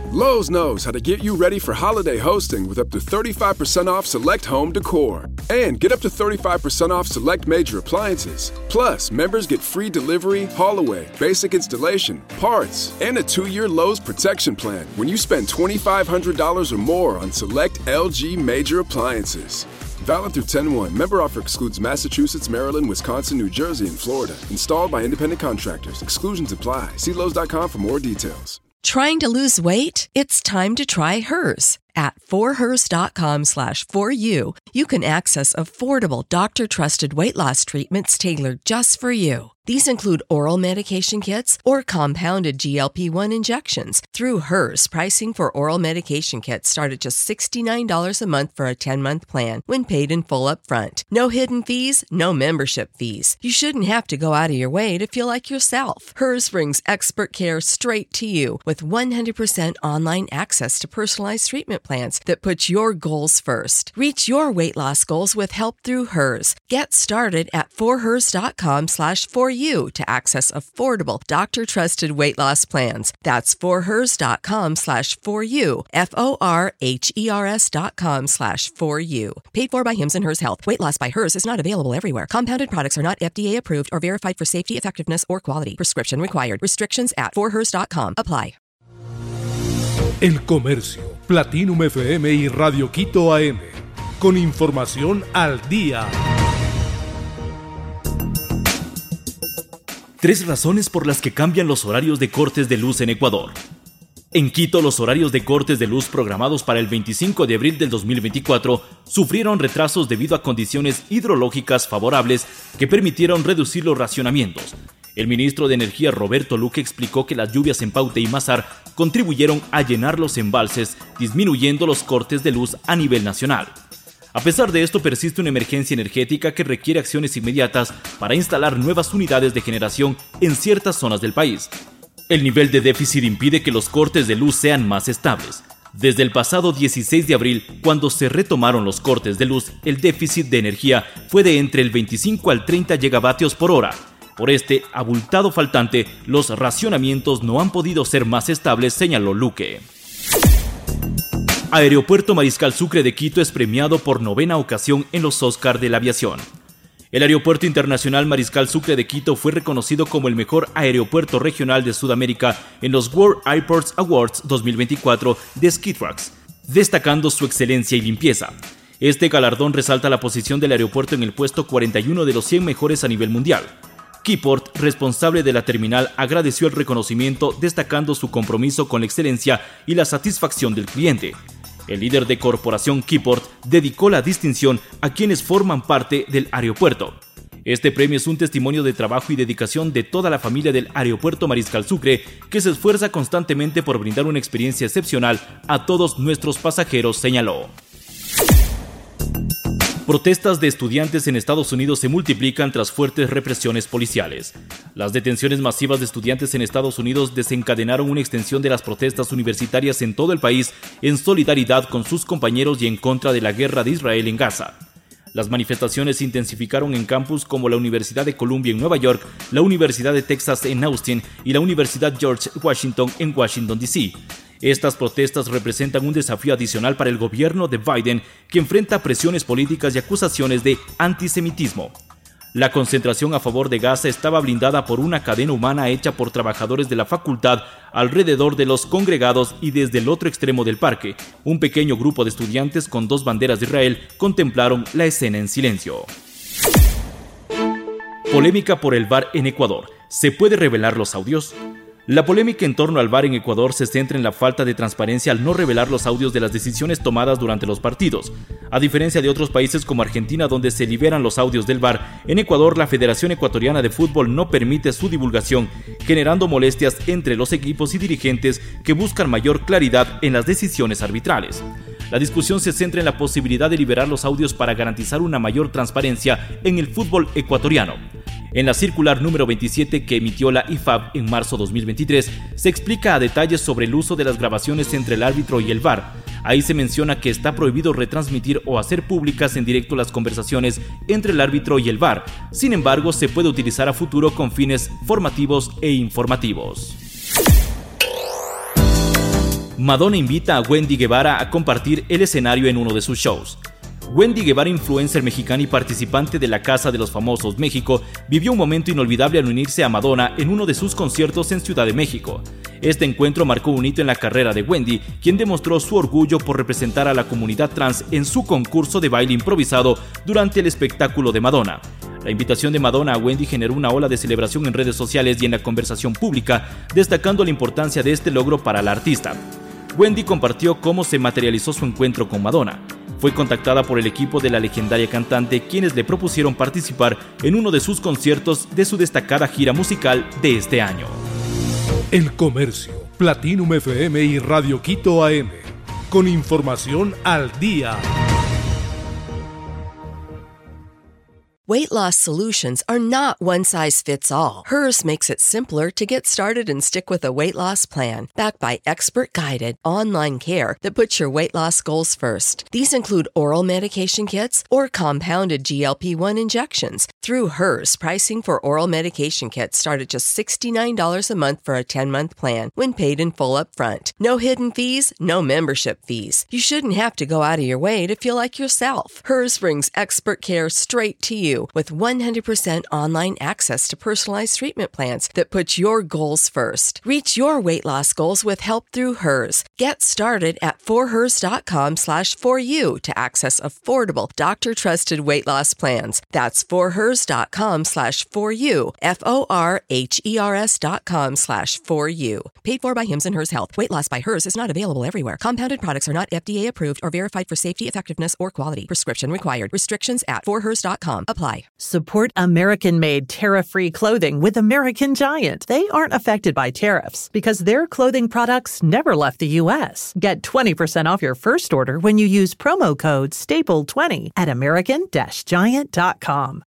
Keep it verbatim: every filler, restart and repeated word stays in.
Lowe's knows how to get you ready for holiday hosting with up to thirty-five percent off select home decor. And get up to thirty-five percent off select major appliances. Plus, members get free delivery, haul away, basic installation, parts, and a two-year Lowe's protection plan when you spend twenty-five hundred dollars or more on select L G major appliances. Valid through ten one. Member offer excludes Massachusetts, Maryland, Wisconsin, New Jersey, and Florida. Installed by independent contractors. Exclusions apply. See Lowe's dot com for more details. Trying to lose weight? It's time to try Hers. At forhers.com slash for you, you can access affordable, doctor-trusted weight loss treatments tailored just for you. These include oral medication kits or compounded G L P one injections. Through Hers, pricing for oral medication kits start at just sixty-nine dollars a month for a ten-month plan when paid in full upfront. No hidden fees, no membership fees. You shouldn't have to go out of your way to feel like yourself. Hers brings expert care straight to you with one hundred percent online access to personalized treatment plans that put your goals first. Reach your weight loss goals with help through Hers. Get started at forhers.com slash for you to access affordable, doctor-trusted weight loss plans. That's forhers.com slash for you. F-O-R-H-E-R-S dot com slash for you. Paid for by Hims and Hers Health. Weight loss by Hers is not available everywhere. Compounded products are not F D A approved or verified for safety, effectiveness, or quality. Prescription required. Restrictions at forhers dot com apply. El Comercio, Platinum F M y Radio Quito A M. Con información al día. Tres razones por las que cambian los horarios de cortes de luz en Ecuador. En Quito, los horarios de cortes de luz programados para el veinticinco de abril del dos mil veinticuatro sufrieron retrasos debido a condiciones hidrológicas favorables que permitieron reducir los racionamientos. El ministro de Energía, Roberto Luque, explicó que las lluvias en Paute y Mazar contribuyeron a llenar los embalses, disminuyendo los cortes de luz a nivel nacional. A pesar de esto, persiste una emergencia energética que requiere acciones inmediatas para instalar nuevas unidades de generación en ciertas zonas del país. El nivel de déficit impide que los cortes de luz sean más estables. Desde el pasado dieciséis de abril, cuando se retomaron los cortes de luz, el déficit de energía fue de entre el veinticinco al treinta gigavatios por hora. Por este abultado faltante, los racionamientos no han podido ser más estables, señaló Luque. Aeropuerto Mariscal Sucre de Quito es premiado por novena ocasión en los Oscar de la Aviación. El Aeropuerto Internacional Mariscal Sucre de Quito fue reconocido como el mejor aeropuerto regional de Sudamérica en los World Airports Awards dos mil veinticuatro de Skitrax, destacando su excelencia y limpieza. Este galardón resalta la posición del aeropuerto en el puesto cuarenta y uno de los cien mejores a nivel mundial. Keyport, responsable de la terminal, agradeció el reconocimiento, destacando su compromiso con la excelencia y la satisfacción del cliente. El líder de corporación Keyport dedicó la distinción a quienes forman parte del aeropuerto. Este premio es un testimonio de trabajo y dedicación de toda la familia del Aeropuerto Mariscal Sucre, que se esfuerza constantemente por brindar una experiencia excepcional a todos nuestros pasajeros, señaló. Protestas de estudiantes en Estados Unidos se multiplican tras fuertes represiones policiales. Las detenciones masivas de estudiantes en Estados Unidos desencadenaron una extensión de las protestas universitarias en todo el país en solidaridad con sus compañeros y en contra de la guerra de Israel en Gaza. Las manifestaciones se intensificaron en campus como la Universidad de Columbia en Nueva York, la Universidad de Texas en Austin y la Universidad George Washington en Washington, D C Estas protestas representan un desafío adicional para el gobierno de Biden, que enfrenta presiones políticas y acusaciones de antisemitismo. La concentración a favor de Gaza estaba blindada por una cadena humana hecha por trabajadores de la facultad alrededor de los congregados, y desde el otro extremo del parque, un pequeño grupo de estudiantes con dos banderas de Israel contemplaron la escena en silencio. Polémica por el V A R en Ecuador. ¿Se puede revelar los audios? La polémica en torno al V A R en Ecuador se centra en la falta de transparencia al no revelar los audios de las decisiones tomadas durante los partidos. A diferencia de otros países como Argentina, donde se liberan los audios del V A R, en Ecuador la Federación Ecuatoriana de Fútbol no permite su divulgación, generando molestias entre los equipos y dirigentes que buscan mayor claridad en las decisiones arbitrales. La discusión se centra en la posibilidad de liberar los audios para garantizar una mayor transparencia en el fútbol ecuatoriano. En la circular número veintisiete que emitió la I F A B en marzo dos mil veintitrés, se explica a detalles sobre el uso de las grabaciones entre el árbitro y el V A R. Ahí se menciona que está prohibido retransmitir o hacer públicas en directo las conversaciones entre el árbitro y el V A R. Sin embargo, se puede utilizar a futuro con fines formativos e informativos. Madonna invita a Wendy Guevara a compartir el escenario en uno de sus shows. Wendy Guevara, influencer mexicana y participante de la Casa de los Famosos México, vivió un momento inolvidable al unirse a Madonna en uno de sus conciertos en Ciudad de México. Este encuentro marcó un hito en la carrera de Wendy, quien demostró su orgullo por representar a la comunidad trans en su concurso de baile improvisado durante el espectáculo de Madonna. La invitación de Madonna a Wendy generó una ola de celebración en redes sociales y en la conversación pública, destacando la importancia de este logro para la artista. Wendy compartió cómo se materializó su encuentro con Madonna. Fue contactada por el equipo de la legendaria cantante, quienes le propusieron participar en uno de sus conciertos de su destacada gira musical de este año. El Comercio, Platinum F M y Radio Quito A M, con información al día. Weight loss solutions are not one size fits all. Hers makes it simpler to get started and stick with a weight loss plan, backed by expert-guided online care that puts your weight loss goals first. These include oral medication kits or compounded G L P one injections. Through Hers, pricing for oral medication kits start at just sixty-nine dollars a month for a ten-month plan when paid in full upfront. No hidden fees, no membership fees. You shouldn't have to go out of your way to feel like yourself. Hers brings expert care straight to you with one hundred percent online access to personalized treatment plans that put your goals first. Reach your weight loss goals with help through Hers. Get started at forhers.com slash for you to access affordable, doctor-trusted weight loss plans. That's forhers.com slash for you, F-O-R-H-E-R-S dot com slash for you. Paid for by Hims and Hers Health. Weight loss by Hers is not available everywhere. Compounded products are not F D A approved or verified for safety, effectiveness, or quality. Prescription required. Restrictions at forhers dot com. Apply. Support American-made tariff-free clothing with American Giant. They aren't affected by tariffs because their clothing products never left the U S. Get twenty percent off your first order when you use promo code staple twenty at American Giant dot com.